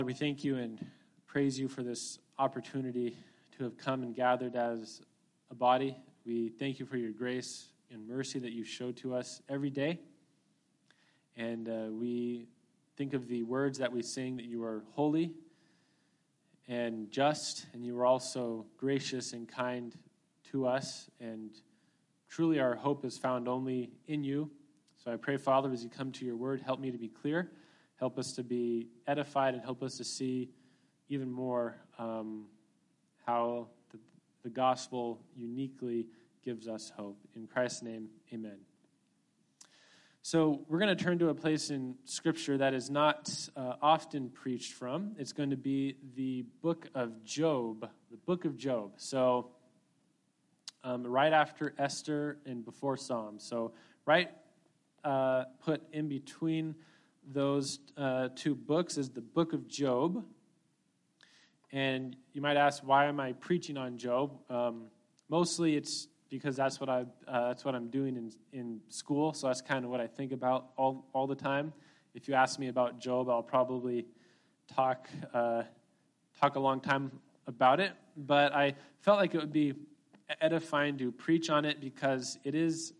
We thank you and praise you for this opportunity to have come and gathered as a body. We thank you for your grace and mercy that you show to us every day. And we think of the words that we sing, that you are holy and just, and you are also gracious and kind to us. And truly our hope is found only in you. So I pray, Father, as you come to your word, help me to be clear. Help us to be edified and help us to see even more how the gospel uniquely gives us hope. In Christ's name, amen. So we're going to turn to a place in Scripture that is not often preached from. It's going to be the book of Job, the book of Job. So right after Esther and before Psalms. So right put in between those two books is the book of Job. And you might ask, why am I preaching on Job? Mostly it's because that's what I'm doing in school, so that's kind of what I think about all the time. If you ask me about Job, I'll probably talk a long time about it, but I felt like it would be edifying to preach on it because it is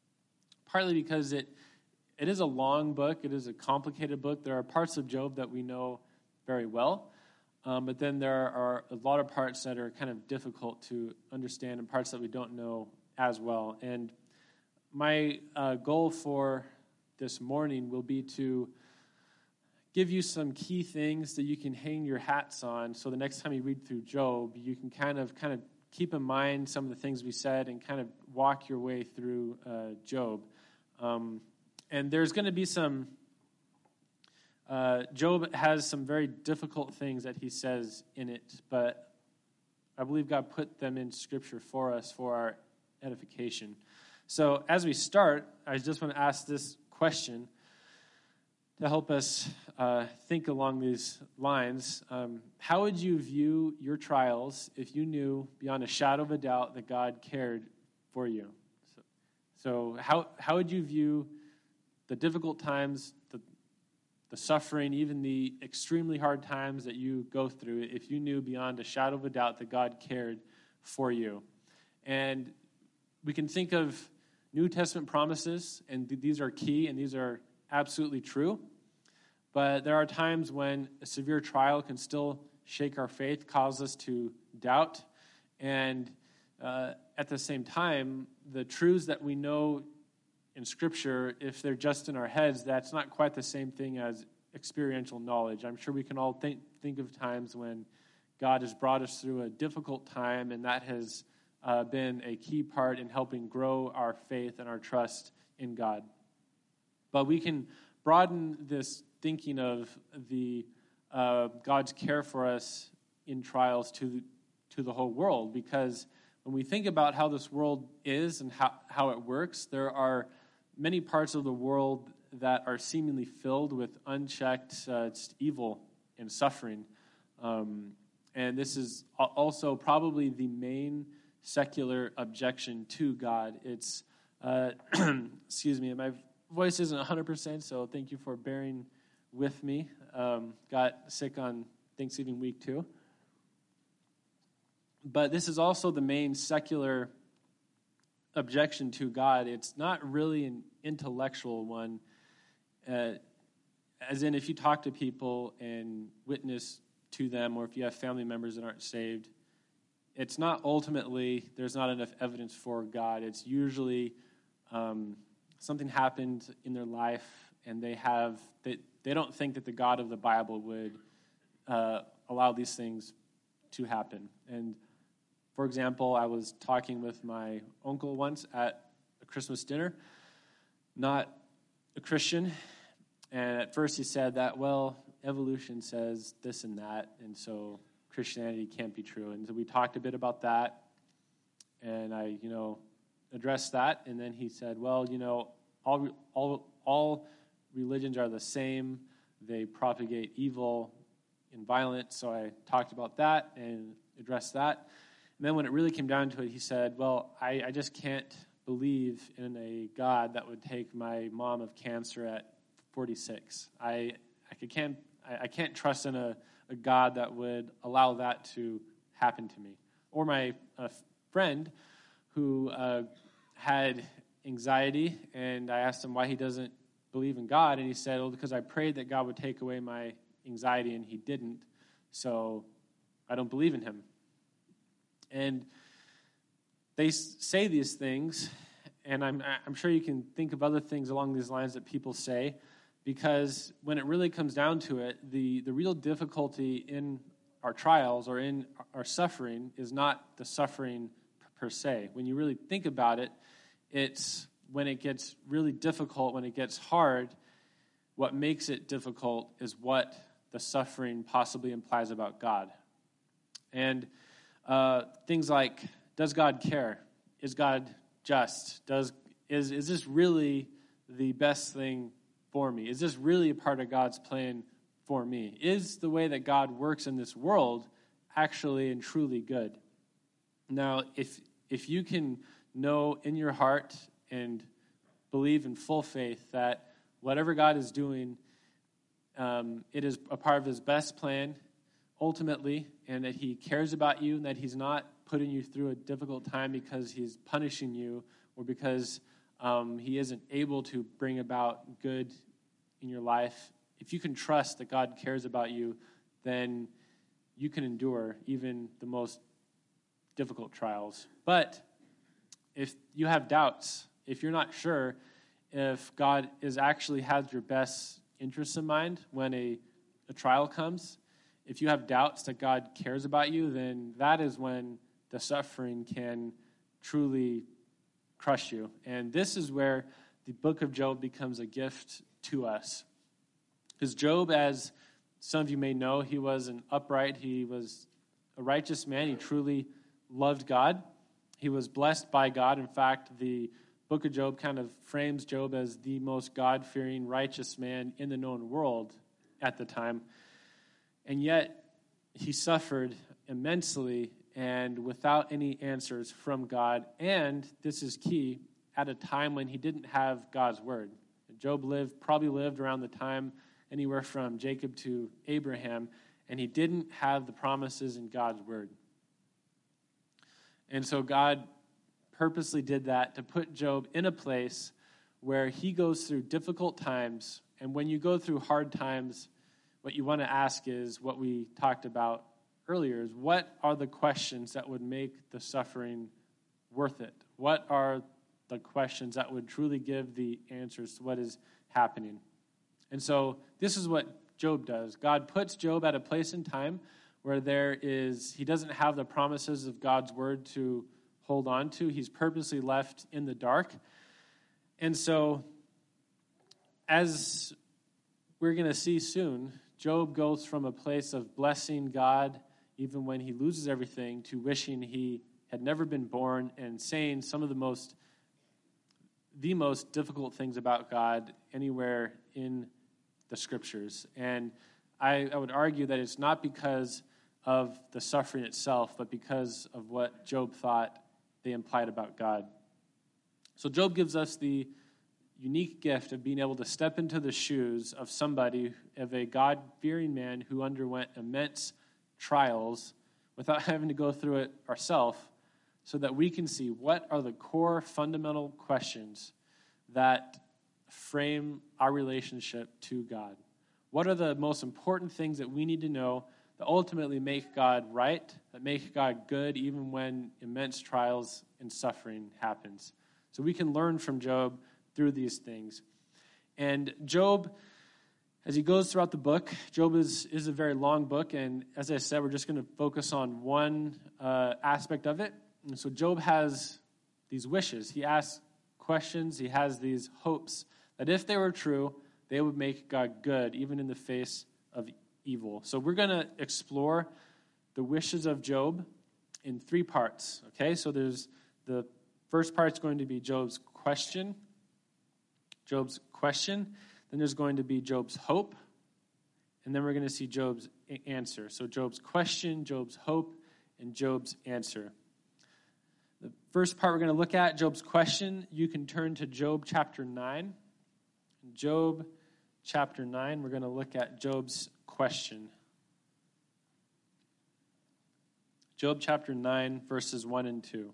a long book. It is a complicated book. There are parts of Job that we know very well, but then there are a lot of parts that are kind of difficult to understand and parts that we don't know as well. And my goal for this morning will be to give you some key things that you can hang your hats on, so the next time you read through Job, you can kind of keep in mind some of the things we said and kind of walk your way through Job. And there's going to be Job has some very difficult things that he says in it, but I believe God put them in Scripture for us, for our edification. So as we start, I just want to ask this question to help us think along these lines. How would you view your trials if you knew beyond a shadow of a doubt that God cared for you? So how would you view the difficult times, the suffering, even the extremely hard times that you go through, if you knew beyond a shadow of a doubt that God cared for you? And we can think of New Testament promises, and these are key, and these are absolutely true. But there are times when a severe trial can still shake our faith, cause us to doubt. And at the same time, the truths that we know in Scripture, if they're just in our heads, that's not quite the same thing as experiential knowledge. I'm sure we can all think of times when God has brought us through a difficult time, and that has been a key part in helping grow our faith and our trust in God. But we can broaden this thinking of the God's care for us in trials to the whole world, because when we think about how this world is and how it works, there are many parts of the world that are seemingly filled with unchecked evil and suffering. And this is also probably the main secular objection to God. It's, excuse me, my voice isn't 100%, so thank you for bearing with me. Got sick on Thanksgiving week too. But this is also the main secular objection to God. It's not really an intellectual one, as in if you talk to people and witness to them, or if you have family members that aren't saved, it's not ultimately, there's not enough evidence for God. It's usually something happened in their life, and they don't think that the God of the Bible would allow these things to happen. And for example, I was talking with my uncle once at a Christmas dinner, not a Christian, and at first he said that, well, evolution says this and that, and so Christianity can't be true. And so we talked a bit about that, and I, addressed that, and then he said, well, all religions are the same. They propagate evil and violence, so I talked about that and addressed that. And then when it really came down to it, he said, well, I just can't believe in a God that would take my mom of cancer at 46. I can't trust in a a God that would allow that to happen to me. Or my friend who had anxiety, and I asked him why he doesn't believe in God, and he said, well, because I prayed that God would take away my anxiety, and he didn't, so I don't believe in him. And they say these things, and I'm sure you can think of other things along these lines that people say, because when it really comes down to it, the real difficulty in our trials or in our suffering is not the suffering per se. When you really think about it, it's when it gets really difficult, when it gets hard, what makes it difficult is what the suffering possibly implies about God. And things like, does God care? Is God just? Is this really the best thing for me? Is this really a part of God's plan for me? Is the way that God works in this world actually and truly good? Now, if you can know in your heart and believe in full faith that whatever God is doing, it is a part of his best plan ultimately, and that he cares about you, and that he's not putting you through a difficult time because he's punishing you or because he isn't able to bring about good in your life. If you can trust that God cares about you, then you can endure even the most difficult trials. But if you have doubts, if you're not sure if God actually has your best interests in mind when a trial comes, if you have doubts that God cares about you, then that is when the suffering can truly crush you. And this is where the book of Job becomes a gift to us. Because Job, as some of you may know, he was he was a righteous man. He truly loved God. He was blessed by God. In fact, the book of Job kind of frames Job as the most God-fearing, righteous man in the known world at the time. And yet, he suffered immensely and without any answers from God. And, this is key, at a time when he didn't have God's word. Job probably lived around the time anywhere from Jacob to Abraham, and he didn't have the promises in God's word. And so God purposely did that to put Job in a place where he goes through difficult times. And when you go through hard times, what you want to ask is what we talked about earlier, is what are the questions that would make the suffering worth it? What are the questions that would truly give the answers to what is happening? And so this is what Job does. God puts Job at a place in time where he doesn't have the promises of God's word to hold on to. He's purposely left in the dark. And so, as we're going to see soon, Job goes from a place of blessing God even when he loses everything to wishing he had never been born and saying some of the most difficult things about God anywhere in the scriptures. And I would argue that it's not because of the suffering itself, but because of what Job thought they implied about God. So Job gives us the unique gift of being able to step into the shoes of a God-fearing man who underwent immense trials without having to go through it ourselves, so that we can see what are the core fundamental questions that frame our relationship to God. What are the most important things that we need to know that ultimately make God right, that make God good, even when immense trials and suffering happens? So we can learn from Job through these things. And Job, as he goes throughout the book, Job is a very long book, and as I said, we're just going to focus on one aspect of it. And so Job has these wishes. He asks questions. He has these hopes that if they were true, they would make God good, even in the face of evil. So we're going to explore the wishes of Job in 3 parts. Okay, so there's the first part's going to be Job's question. Then there's going to be Job's hope. And then we're going to see Job's answer. So Job's question, Job's hope, and Job's answer. The first part we're going to look at, Job's question, you can turn to Job chapter 9. In Job chapter 9, we're going to look at Job's question. Job chapter 9, verses 1 and 2.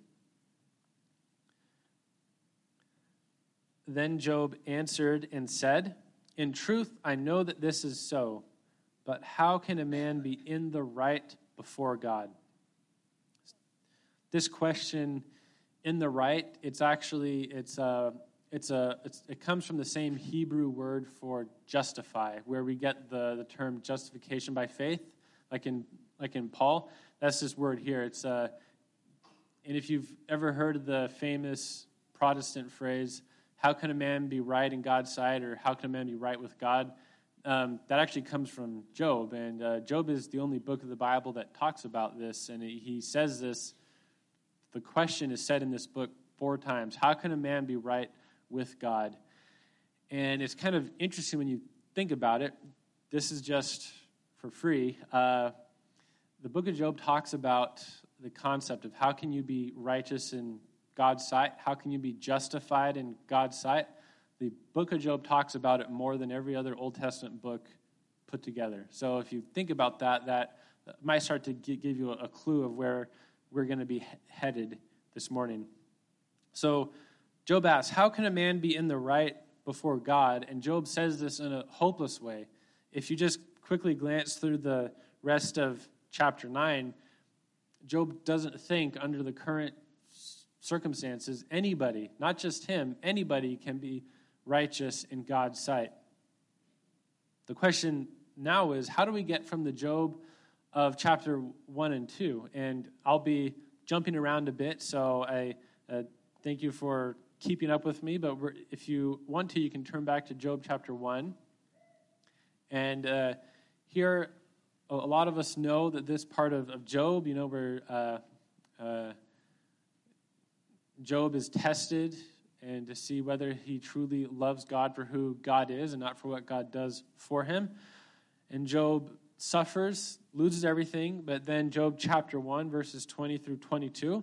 Then Job answered and said, "In truth, I know that this is so, but how can a man be in the right before God?" This question, in the right, it comes from the same Hebrew word for justify, where we get the term justification by faith, like in Paul. That's this word here. And if you've ever heard the famous Protestant phrase, "How can a man be right in God's sight?" or "How can a man be right with God?" That actually comes from Job, and Job is the only book of the Bible that talks about this, and he says this. The question is said in this book 4 times: how can a man be right with God? And it's kind of interesting when you think about it. This is just for free. The book of Job talks about the concept of how can you be righteous in God's sight? How can you be justified in God's sight? The book of Job talks about it more than every other Old Testament book put together. So if you think about that might start to give you a clue of where we're going to be headed this morning. So Job asks, how can a man be in the right before God? And Job says this in a hopeless way. If you just quickly glance through the rest of chapter 9, Job doesn't think under the current circumstances anybody, not just him, anybody can be righteous in God's sight. The question now is, how do we get from the Job of chapter 1 and 2? And I'll be jumping around a bit, so I thank you for keeping up with me, but if you want to, you can turn back to Job chapter 1. And here, a lot of us know that this part of Job, where Job is tested and to see whether he truly loves God for who God is and not for what God does for him. And Job suffers, loses everything, but then Job chapter 1, verses 20 through 22.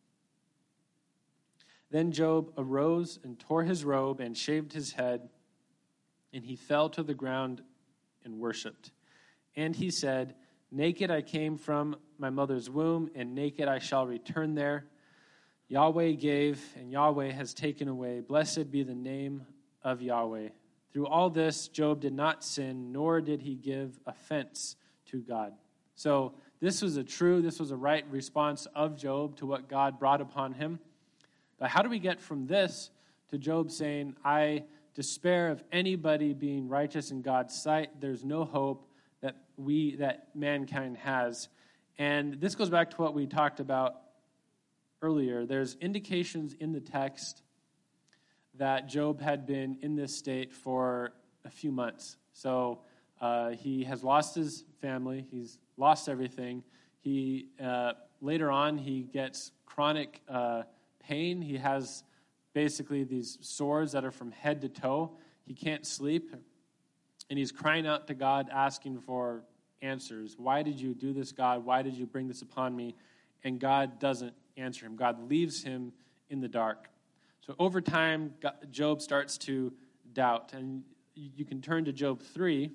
Then Job arose and tore his robe and shaved his head, and he fell to the ground and worshipped. And he said, "Naked I came from my mother's womb, and naked I shall return there. Yahweh gave, and Yahweh has taken away. Blessed be the name of Yahweh." Through all this, Job did not sin, nor did he give offense to God. So this was a right response of Job to what God brought upon him. But how do we get from this to Job saying, "I despair of anybody being righteous in God's sight. There's no hope that mankind has." And this goes back to what we talked about earlier. There's indications in the text that Job had been in this state for a few months. So he has lost his family. He's lost everything. He later on, he gets chronic pain. He has basically these sores that are from head to toe. He can't sleep. And he's crying out to God, asking for answers. Why did you do this, God? Why did you bring this upon me? And God doesn't answer him. God leaves him in the dark. So over time, Job starts to doubt. And you can turn to Job 3.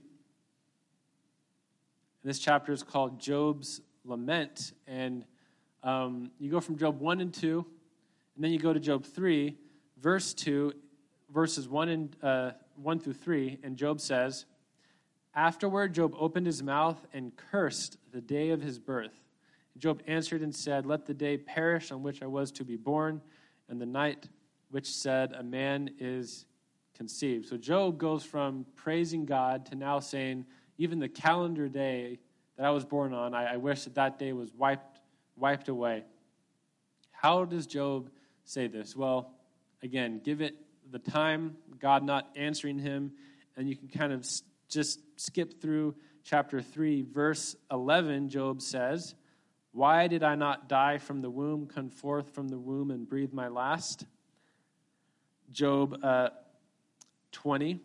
This chapter is called Job's Lament. And you go from Job 1 and 2, and then you go to Job 3, verse 2, verses 1 through 3, and Job says, "Afterward Job opened his mouth and cursed the day of his birth. Job answered and said, 'Let the day perish on which I was to be born, and the night which said, a man is conceived.'" So Job goes from praising God to now saying, even the calendar day that I was born on, I wish that day was wiped away. How does Job say this? Well, again, give it the time, God not answering him, and you can kind of just skip through chapter 3, verse 11. Job says, "Why did I not die from the womb, come forth from the womb and breathe my last?" Job 20,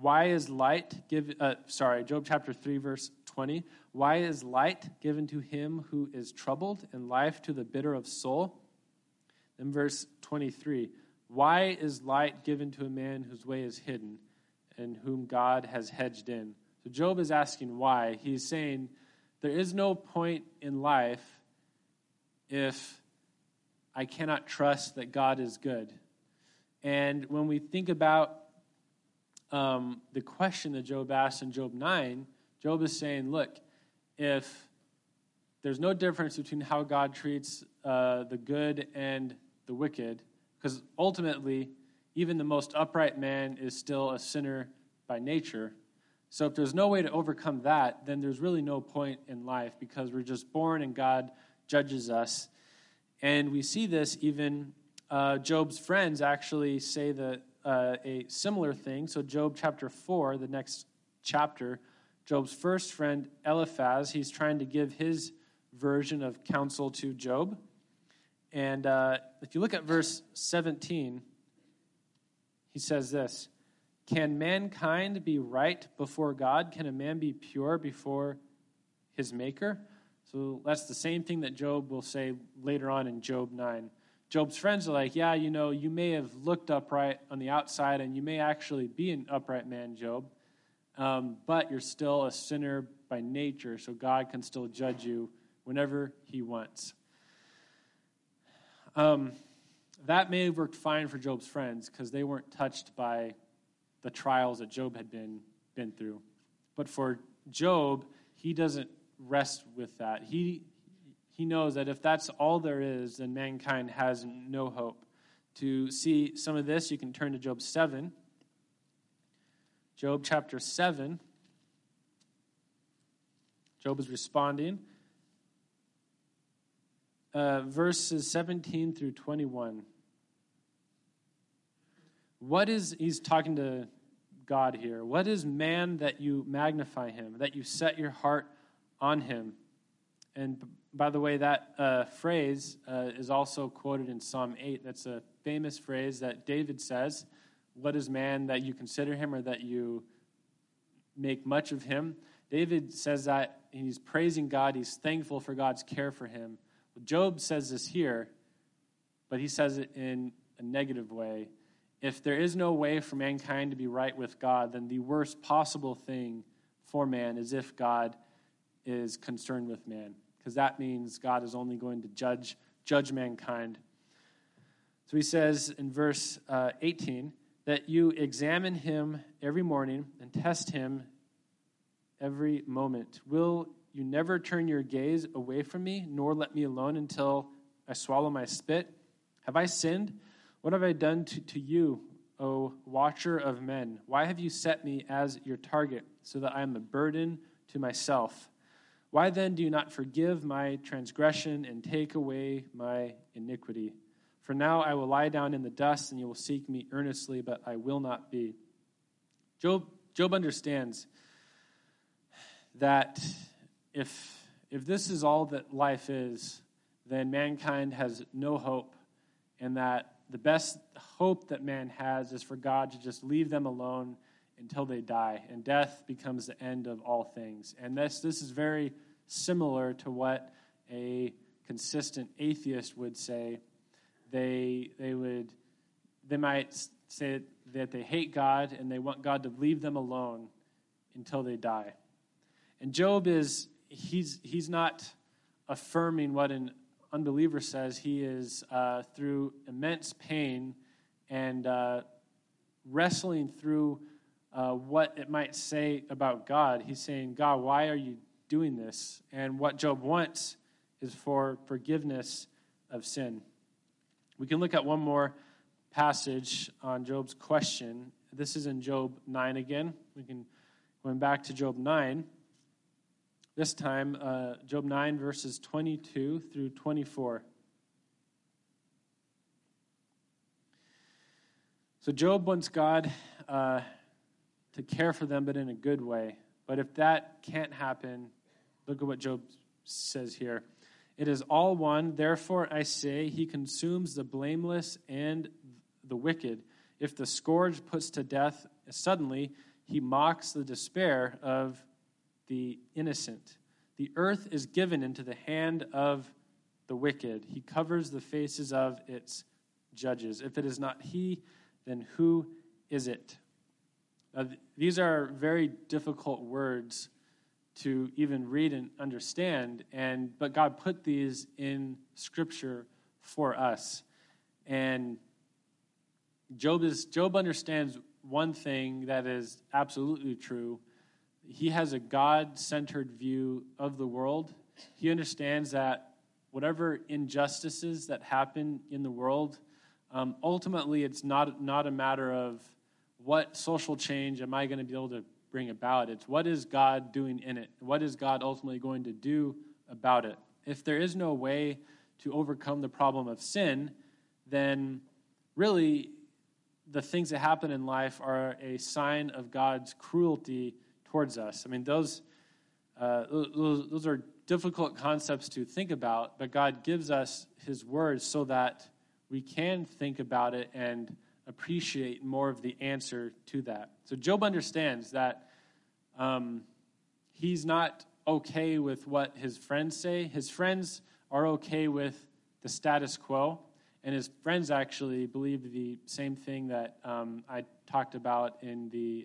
Job chapter 3, verse 20. "Why is light given to him who is troubled, and life to the bitter of soul?" Then verse 23, "Why is light given to a man whose way is hidden, and whom God has hedged in?" So Job is asking why. He's saying there is no point in life if I cannot trust that God is good? And when we think about the question that Job asked in Job 9, Job is saying, look, if there's no difference between how God treats the good and the wicked, because ultimately, even the most upright man is still a sinner by nature. So if there's no way to overcome that, then there's really no point in life, because we're just born and God judges us. And we see this even, Job's friends actually say that a similar thing. So Job chapter 4, the next chapter, Job's first friend Eliphaz, he's trying to give his version of counsel to Job. And if you look at verse 17, he says this: "Can mankind be right before God? Can a man be pure before his maker?" So that's the same thing that Job will say later on in Job 9. Job's friends are like, yeah, you may have looked upright on the outside, and you may actually be an upright man, Job, but you're still a sinner by nature, so God can still judge you whenever he wants. That may have worked fine for Job's friends, because they weren't touched by the trials that Job had been through. But for Job, he doesn't rest with that. He knows that if that's all there is, then mankind has no hope. To see some of this, you can turn to Job 7. Job chapter 7. Job is responding. Verses 17 through 21. He's talking to God here. What is man that you magnify him, that you set your heart on him? And by the way, that phrase is also quoted in Psalm 8. That's a famous phrase that David says. What is man that you consider him, or that you make much of him? David says that, and he's praising God. He's thankful for God's care for him. Job says this here, but he says it in a negative way. If there is no way for mankind to be right with God, then the worst possible thing for man is if God is concerned with man, because that means God is only going to judge mankind. So he says in verse 18, that you examine him every morning and test him every moment. Will you never turn your gaze away from me, nor let me alone until I swallow my spit? Have I sinned? What have I done to you, O watcher of men? Why have you set me as your target, so that I am a burden to myself? Why then do you not forgive my transgression and take away my iniquity? For now I will lie down in the dust, and you will seek me earnestly, but I will not be. Job understands that if this is all that life is, then mankind has no hope, and that the best hope that man has is for God to just leave them alone until they die, and death becomes the end of all things. And this is very similar to what a consistent atheist would say. They might say that they hate God and they want God to leave them alone until they die. And Job he's not affirming what an unbeliever says. He is through immense pain and wrestling through what it might say about God. He's saying, God, why are you doing this? And what Job wants is for forgiveness of sin. We can look at one more passage on Job's question. This is in Job 9 again. We can going back to Job 9. This time, Job 9, verses 22 through 24. So Job wants God to care for them, but in a good way. But if that can't happen, look at what Job says here. It is all one. Therefore, I say, he consumes the blameless and the wicked. If the scourge puts to death suddenly, he mocks the despair of the innocent. The earth is given into the hand of the wicked. He covers the faces of its judges. If it is not he, then who is it? These are very difficult words to even read and understand, but God put these in Scripture for us. And Job understands one thing that is absolutely true. He has a God-centered view of the world. He understands that whatever injustices that happen in the world, ultimately it's not a matter of what social change am I going to be able to bring about. It's what is God doing in it? What is God ultimately going to do about it? If there is no way to overcome the problem of sin, then really the things that happen in life are a sign of God's cruelty towards us. I mean, those are difficult concepts to think about, but God gives us his word so that we can think about it and appreciate more of the answer to that. So Job understands that he's not okay with what his friends say. His friends are okay with the status quo, and his friends actually believe the same thing that I talked about in the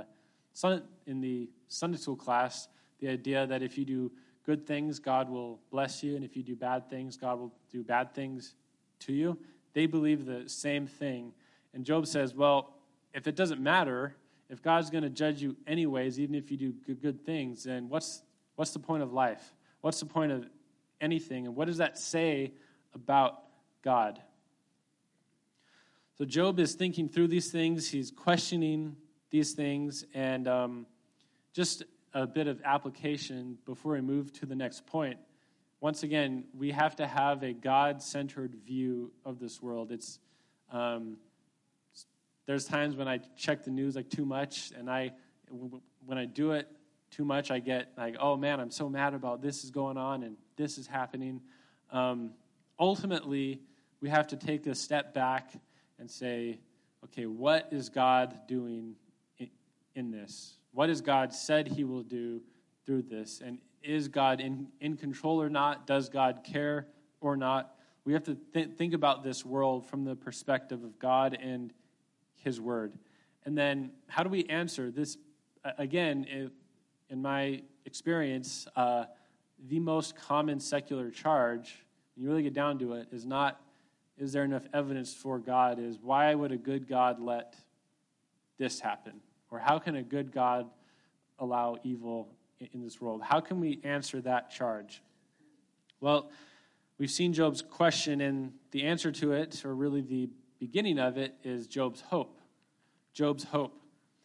Sunday school class, the idea that if you do good things, God will bless you, and if you do bad things, God will do bad things to you. They believe the same thing. And Job says, well, if it doesn't matter, if God's going to judge you anyways, even if you do good things, then what's the point of life? What's the point of anything? And what does that say about God? So Job is thinking through these things. He's questioning these things. And just a bit of application before we move to the next point. Once again, we have to have a God-centered view of this world. It's there's times when I check the news like too much, and when I do it too much, I get like, oh man, I'm so mad about this is going on and this is happening. Ultimately, we have to take a step back and say, okay, what is God doing in this? What has God said he will do through this? And is God in control or not? Does God care or not? We have to think about this world from the perspective of God and his word. And then how do we answer this? Again, in my experience, the most common secular charge, when you really get down to it, is not, is there enough evidence for God? Is why would a good God let this happen? Or how can a good God allow evil in this world? How can we answer that charge? Well, we've seen Job's question, and the answer to it, or really the beginning of it, is Job's hope. Job's hope.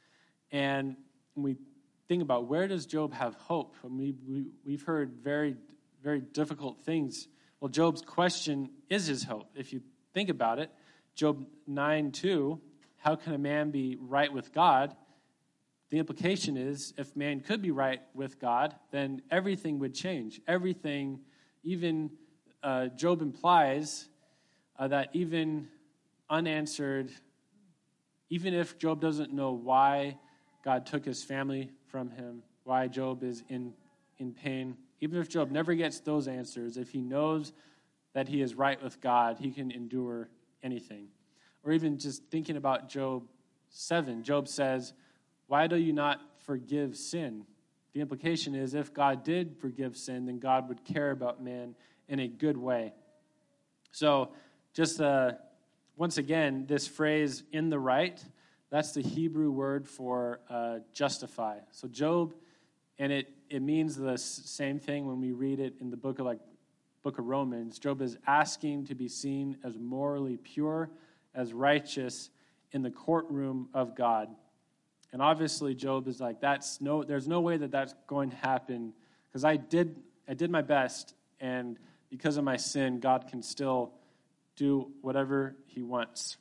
And when we think about where does Job have hope? I mean, we've heard very, very difficult things. Well, Job's question is his hope. If you think about it, Job 9:2, how can a man be right with God? The implication is if man could be right with God, then everything would change. Everything, even Job implies that even unanswered, even if Job doesn't know why God took his family from him, why Job is in pain, even if Job never gets those answers, if he knows that he is right with God, he can endure anything. Or even just thinking about Job 7, Job says, why do you not forgive sin? The implication is if God did forgive sin, then God would care about man in a good way. So just once again, this phrase, in the right, that's the Hebrew word for justify. So Job, and it means the same thing when we read it in the book of Romans. Job is asking to be seen as morally pure, as righteous in the courtroom of God. And obviously Job is like, there's no way that that's going to happen, because I did my best, and because of my sin, God can still do whatever he wants.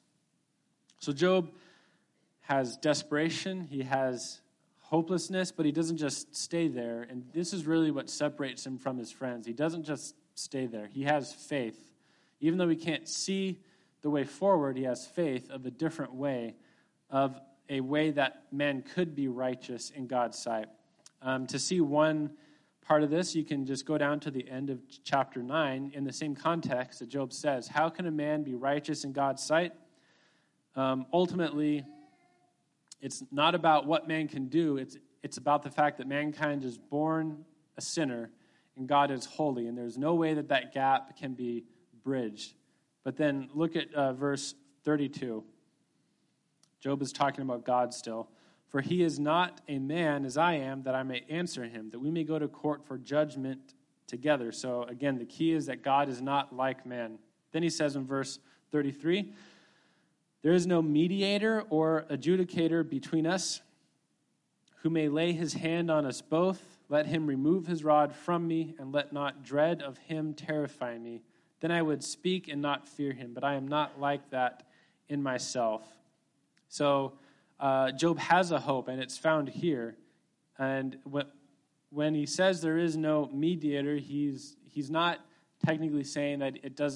So Job has desperation, he has hopelessness, but he doesn't just stay there. And this is really what separates him from his friends. He doesn't just stay there. He has faith. Even though he can't see the way forward, he has faith of a different way, of a way that man could be righteous in God's sight. To see one part of this, you can just go down to the end of chapter 9 in the same context that Job says, how can a man be righteous in God's sight? Ultimately, it's not about what man can do. it's about the fact that mankind is born a sinner and God is holy, and there's no way that that gap can be bridged. But then look at verse 32. Job is talking about God still. For he is not a man as I am, that I may answer him, that we may go to court for judgment together. So again, the key is that God is not like man. Then he says in verse 33, there is no mediator or adjudicator between us who may lay his hand on us both. Let him remove his rod from me, and let not dread of him terrify me. Then I would speak and not fear him, but I am not like that in myself. So Job has a hope, and it's found here. And when he says there is no mediator, he's not technically saying that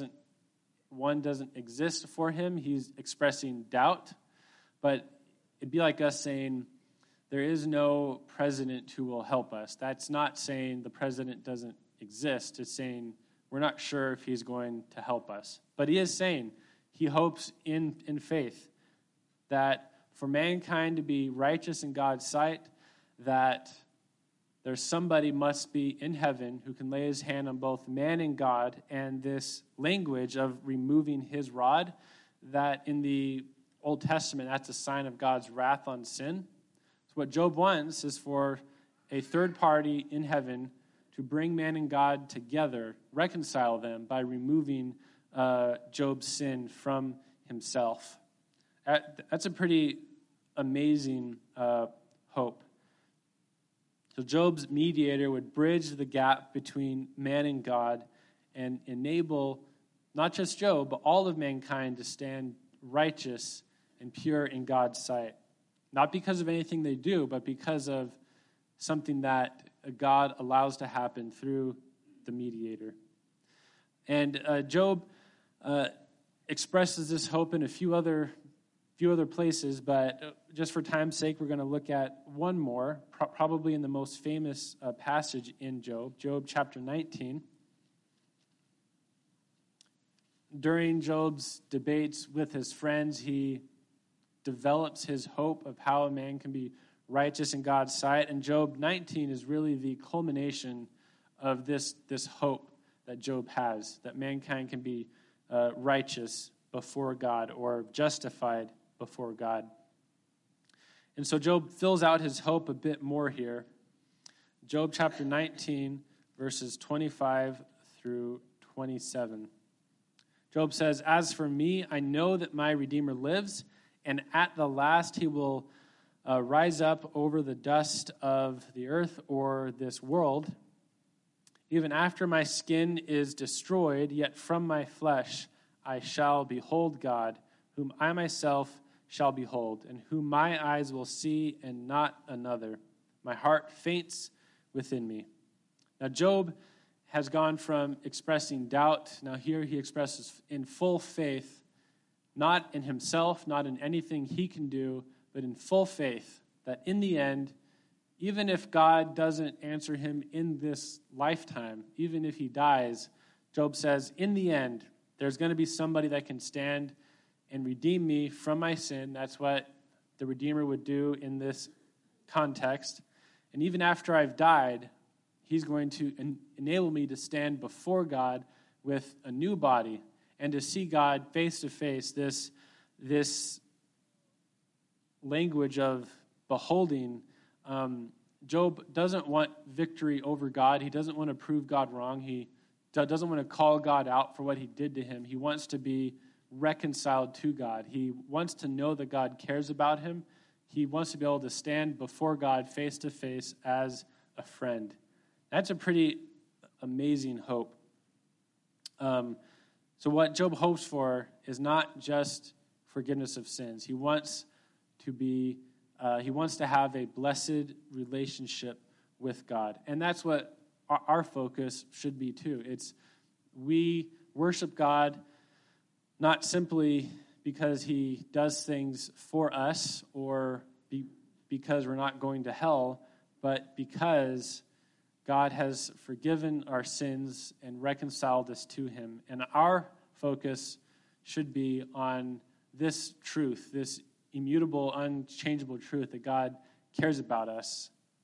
one doesn't exist for him. He's expressing doubt. But it'd be like us saying there is no president who will help us. That's not saying the president doesn't exist. It's saying we're not sure if he's going to help us. But he is saying he hopes in faith that for mankind to be righteous in God's sight, that there's somebody must be in heaven who can lay his hand on both man and God, and this language of removing his rod, that in the Old Testament, that's a sign of God's wrath on sin. So what Job wants is for a third party in heaven to bring man and God together, reconcile them by removing Job's sin from himself. That's a pretty amazing hope. So Job's mediator would bridge the gap between man and God and enable not just Job, but all of mankind to stand righteous and pure in God's sight. Not because of anything they do, but because of something that God allows to happen through the mediator. And Job expresses this hope in a few other places, but just for time's sake, we're going to look at one more, probably in the most famous passage in Job chapter 19. During Job's debates with his friends, he develops his hope of how a man can be righteous in God's sight, and Job 19 is really the culmination of this hope that Job has, that mankind can be righteous before God or justified before God. And so Job fills out his hope a bit more here. Job chapter 19, verses 25 through 27. Job says, as for me, I know that my Redeemer lives, and at the last he will rise up over the dust of the earth or this world. Even after my skin is destroyed, yet from my flesh I shall behold God, whom I myself shall behold, and whom my eyes will see and not another. My heart faints within me. Now Job has gone from expressing doubt. Now here he expresses in full faith, not in himself, not in anything he can do, but in full faith that in the end, even if God doesn't answer him in this lifetime, even if he dies, Job says, in the end, there's going to be somebody that can stand and redeem me from my sin. That's what the Redeemer would do in this context. And even after I've died, he's going to enable me to stand before God with a new body and to see God face to face. This language of beholding. Job doesn't want victory over God. He doesn't want to prove God wrong. He doesn't want to call God out for what he did to him. He wants to be reconciled to God. He wants to know that God cares about him. He wants to be able to stand before God face to face as a friend. That's a pretty amazing hope. So what Job hopes for is not just forgiveness of sins. He wants to have a blessed relationship with God. And that's what our focus should be too. We worship God not simply because he does things for us or because we're not going to hell, but because God has forgiven our sins and reconciled us to him. And our focus should be on this truth, this immutable, unchangeable truth that God cares about us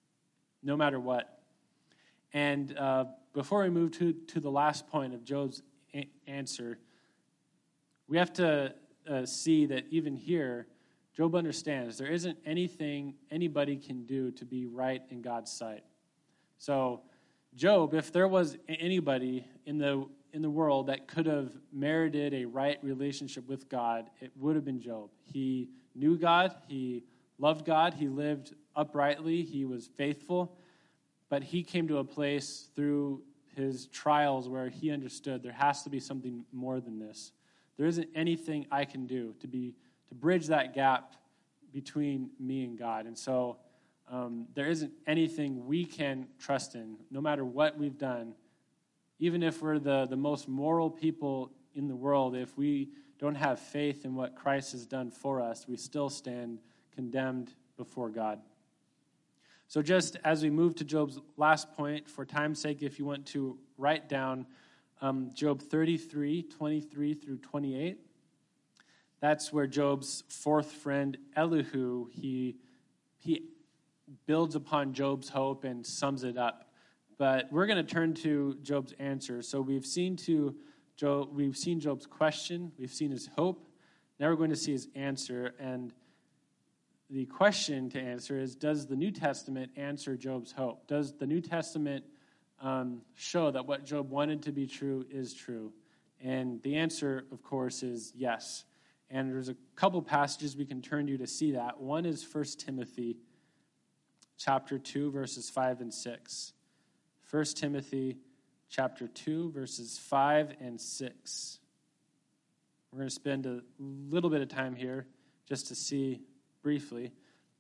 no matter what. And before we move to the last point of Job's answer, we have to see that even here, Job understands there isn't anything anybody can do to be right in God's sight. So Job, if there was anybody in the world that could have merited a right relationship with God, it would have been Job. He knew God, he loved God, he lived uprightly, he was faithful, but he came to a place through his trials where he understood there has to be something more than this. There isn't anything I can do to bridge that gap between me and God. And so there isn't anything we can trust in, no matter what we've done. Even if we're the most moral people in the world, if we don't have faith in what Christ has done for us, we still stand condemned before God. So just as we move to Job's last point, for time's sake, if you want to write down Job 33, 23 through 28, that's where Job's fourth friend, Elihu, he builds upon Job's hope and sums it up. But we're going to turn to Job's answer. So we've seen Job's question, we've seen his hope. Now we're going to see his answer. And the question to answer is, does the New Testament answer Job's hope? Does the New Testament show that what Job wanted to be true is true? And the answer, of course, is yes. And there's a couple passages we can turn to see that. One is 1 Timothy chapter 2, verses 5 and 6. 1 Timothy chapter 2, verses 5 and 6. We're going to spend a little bit of time here just to see briefly.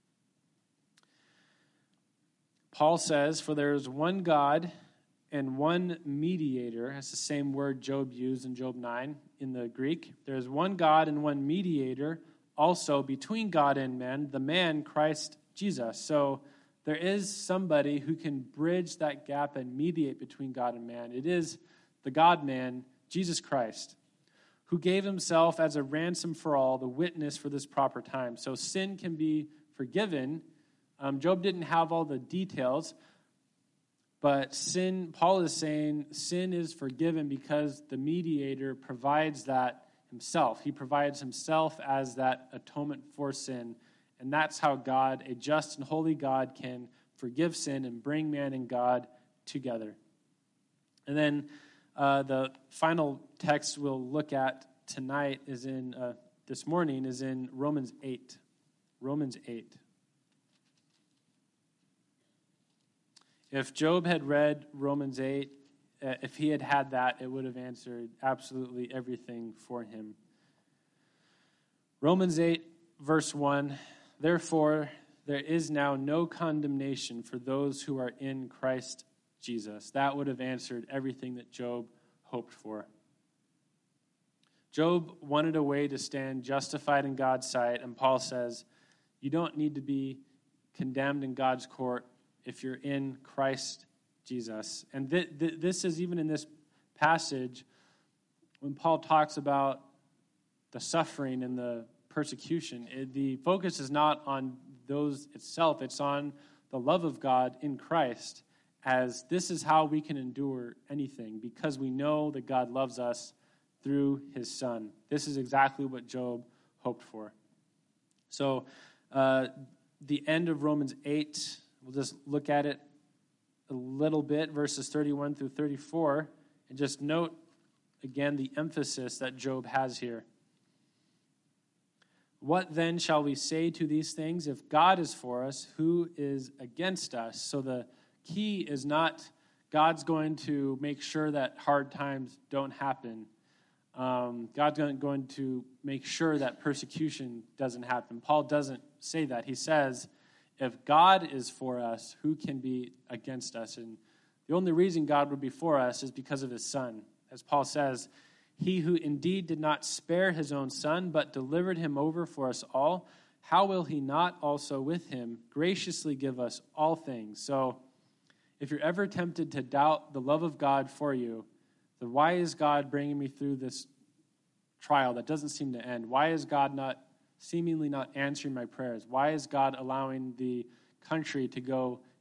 Paul says, "For there is one God and one mediator." That's the same word Job used in Job 9 in the Greek. "There is one God and one mediator also between God and men, the man Christ Jesus." So there is somebody who can bridge that gap and mediate between God and man. It is the God-man, Jesus Christ, who gave himself as a ransom for all, the witness for this proper time. So sin can be forgiven. Job didn't have all the details, but Paul is saying sin is forgiven because the mediator provides that himself. He provides himself as that atonement for sin. And that's how God, a just and holy God, can forgive sin and bring man and God together. And then the final text we'll look at tonight this morning is in Romans 8. Romans 8. If Job had read Romans 8, if he had had that, it would have answered absolutely everything for him. Romans 8, verse 1, "Therefore, there is now no condemnation for those who are in Christ Jesus." That would have answered everything that Job hoped for. Job wanted a way to stand justified in God's sight, and Paul says, you don't need to be condemned in God's court if you're in Christ Jesus. And this is even in this passage, when Paul talks about the suffering and the persecution, the focus is not on those itself, it's on the love of God in Christ, as this is how we can endure anything, because we know that God loves us through his Son. This is exactly what Job hoped for. So the end of Romans 8, we'll just look at it a little bit, verses 31 through 34, and just note again the emphasis that Job has here. "What then shall we say to these things? If God is for us, who is against us?" So the key is not God's going to make sure that hard times don't happen. God's going to make sure that persecution doesn't happen. Paul doesn't say that. He says, if God is for us, who can be against us? And the only reason God would be for us is because of his Son. As Paul says, "He who indeed did not spare his own Son, but delivered him over for us all, how will he not also with him graciously give us all things?" So if you're ever tempted to doubt the love of God for you, then why is God bringing me through this trial that doesn't seem to end? Why is God seemingly not answering my prayers? Why is God allowing the country to go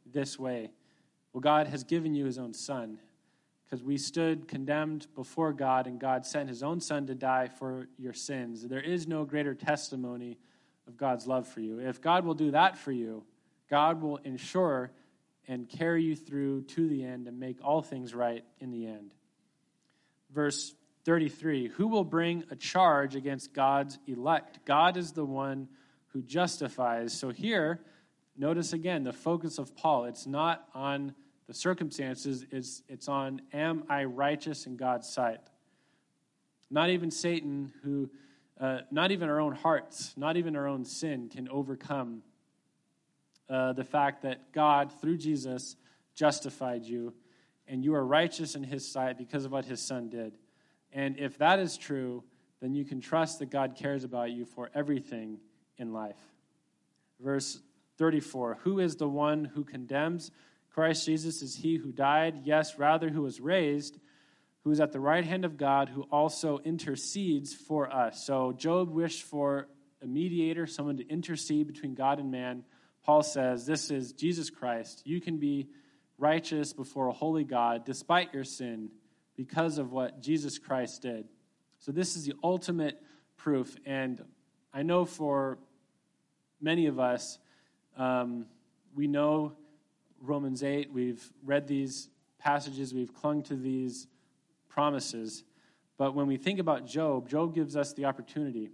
this way? Well, God has given you his own Son, because we stood condemned before God, and God sent his own Son to die for your sins. There is no greater testimony of God's love for you. If God will do that for you, God will ensure and carry you through to the end and make all things right in the end. Verse 33, who will bring a charge against God's elect? God is the one who justifies. So here, notice again the focus of Paul. It's not on the circumstances, it's on, am I righteous in God's sight? Not even Satan, not even our own hearts, not even our own sin can overcome the fact that God, through Jesus, justified you, and you are righteous in his sight because of what his Son did. And if that is true, then you can trust that God cares about you for everything in life. Verse 34, who is the one who condemns? Christ Jesus is he who died, yes, rather who was raised, who is at the right hand of God, who also intercedes for us. So Job wished for a mediator, someone to intercede between God and man. Paul says, this is Jesus Christ. You can be righteous before a holy God despite your sin because of what Jesus Christ did. So this is the ultimate proof. And I know for many of us, we know Romans 8, we've read these passages, we've clung to these promises. But when we think about Job, Job gives us the opportunity.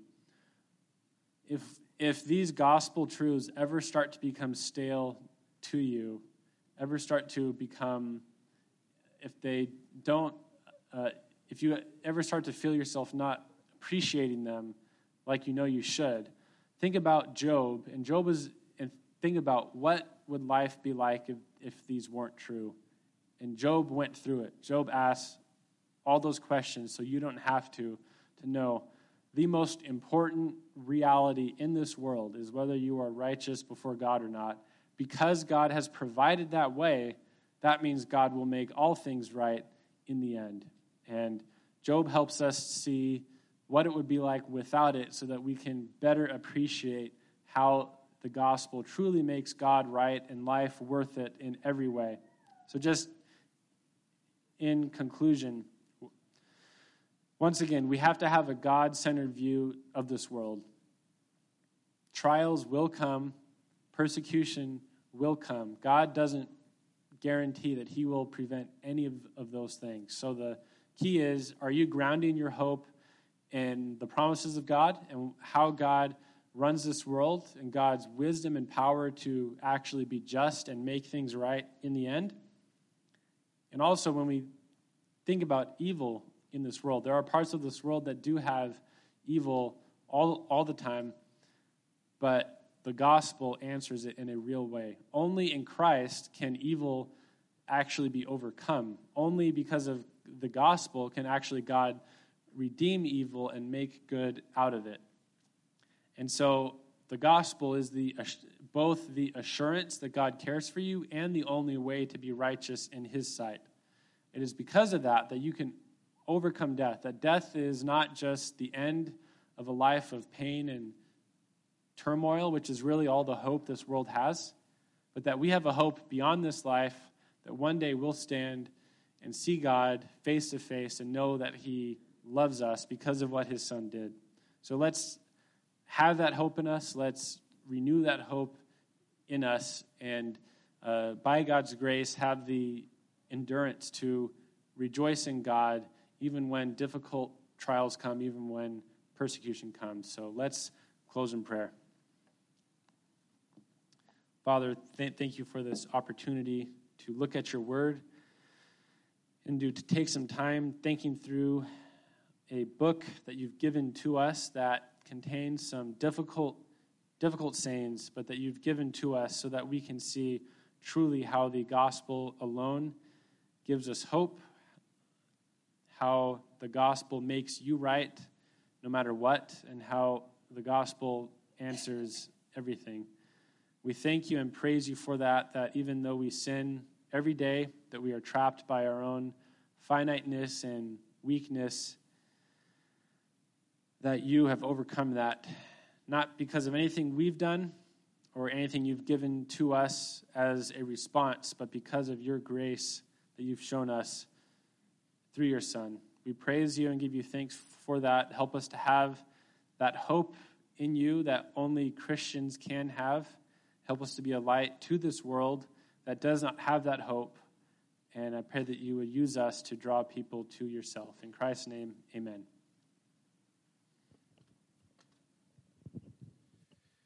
If these gospel truths ever start to become stale to you, ever start to become, if you ever start to feel yourself not appreciating them like you know you should, think about Job, and think about what would life be like if these weren't true. And Job went through it. Job asked all those questions so you don't have to know the most important reality in this world is whether you are righteous before God or not. Because God has provided that way, that means God will make all things right in the end. And Job helps us see what it would be like without it so that we can better appreciate how the gospel truly makes God right and life worth it in every way. So just in conclusion, once again, we have to have a God-centered view of this world. Trials will come. Persecution will come. God doesn't guarantee that he will prevent any of those things. So the key is, are you grounding your hope in the promises of God and how God runs this world and God's wisdom and power to actually be just and make things right in the end? And also, when we think about evil in this world, there are parts of this world that do have evil all the time, but the gospel answers it in a real way. Only in Christ can evil actually be overcome. Only because of the gospel can actually God redeem evil and make good out of it. And so the gospel is both the assurance that God cares for you and the only way to be righteous in his sight. It is because of that you can overcome death, that death is not just the end of a life of pain and turmoil, which is really all the hope this world has, but that we have a hope beyond this life, that one day we'll stand and see God face to face and know that he loves us because of what his Son did. So let's have that hope in us. Let's renew that hope in us, and by God's grace, have the endurance to rejoice in God even when difficult trials come, even when persecution comes. So let's close in prayer. Father, thank you for this opportunity to look at your word and to take some time thinking through a book that you've given to us that contains some difficult sayings, but that you've given to us so that we can see truly how the gospel alone gives us hope, how the gospel makes you right no matter what, and how the gospel answers everything. We thank you and praise you for that even though we sin every day, that we are trapped by our own finiteness and weakness, that you have overcome that, not because of anything we've done or anything you've given to us as a response, but because of your grace that you've shown us through your Son. We praise you and give you thanks for that. Help us to have that hope in you that only Christians can have. Help us to be a light to this world that does not have that hope. And I pray that you would use us to draw people to yourself. In Christ's name, amen.